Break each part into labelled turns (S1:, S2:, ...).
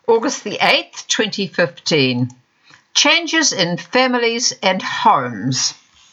S1: August the 8th, 2015. Changes in families and homes.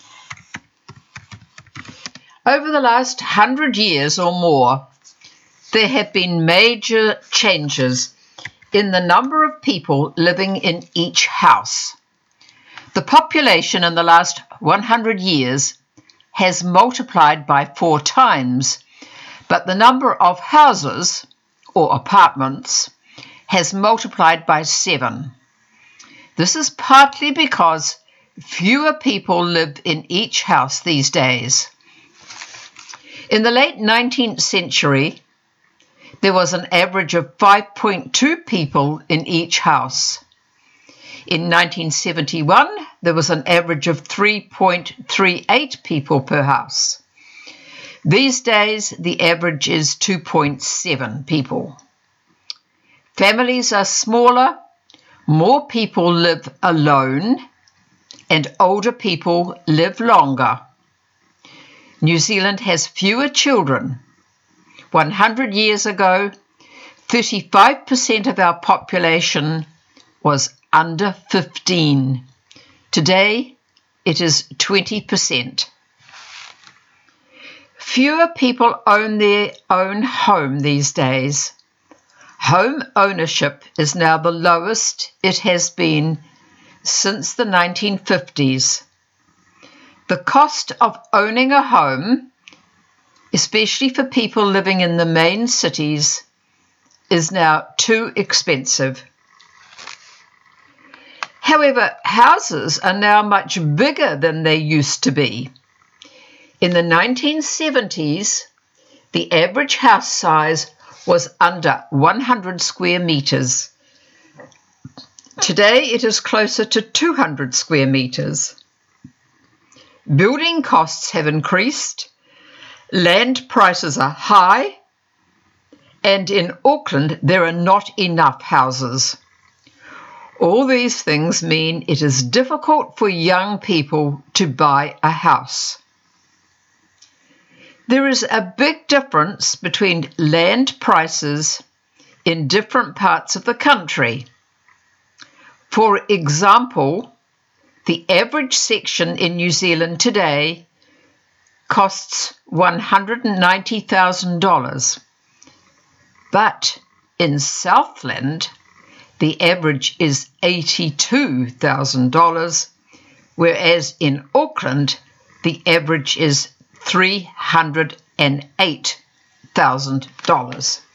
S1: Over the last 100 years or more, there have been major changes in the number of people living in each house. The population in the last 100 years has multiplied by 4 times, but the number of houses or apartments has multiplied by 7. This is partly because fewer people live in each house these days. In the late 19th century, there was an average of 5.2 people in each house. In 1971, there was an average of 3.38 people per house. These days, the average is 2.7 people. Families are smaller, more people live alone, and older people live longer. New Zealand has fewer children. 100 years ago, 35% of our population was under 15. Today, it is 20%. Fewer people own their own home these days. Home ownership is now the lowest it has been since the 1950s. The cost of owning a home, especially for people living in the main cities, is now too expensive. However, houses are now much bigger than they used to be. In the 1970s, the average house size was under 100 square meters. Today it is closer to 200 square meters. Building costs have increased, land prices are high, and in Auckland there are not enough houses. All these things mean it is difficult for young people to buy a house. There is a big difference between land prices in different parts of the country. For example, the average section in New Zealand today costs $190,000, but in Southland, the average is $82,000, whereas in Auckland, the average is $308,000.